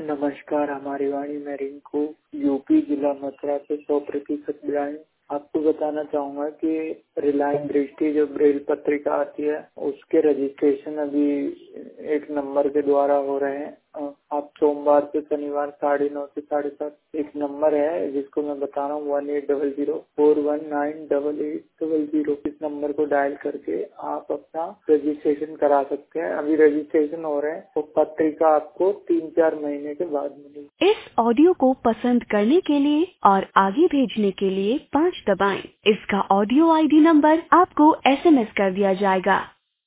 नमस्कार, हमारी वाणी में रिंकू यूपी जिला मथुरा से 100% ब्रांड। आपको बताना चाहूँगा कि रिलायंस दृष्टि जो ब्रेल पत्रिका आती है उसके रजिस्ट्रेशन अभी एक नंबर के द्वारा हो रहे हैं। आप सोमवार से शनिवार 9:30 से 7:30 एक नंबर है जिसको मैं बता रहा हूँ 180041988800। इस नंबर को डायल करके आप अपना रजिस्ट्रेशन करा सकते हैं। अभी रजिस्ट्रेशन हो रहे हैं तो पत्रिका आपको 3-4 महीने के बाद मिलेगी। इस ऑडियो को पसंद करने के लिए और आगे भेजने के लिए 5 दबाएं। इसका ऑडियो आईडी नंबर आपको SMS कर दिया जाएगा।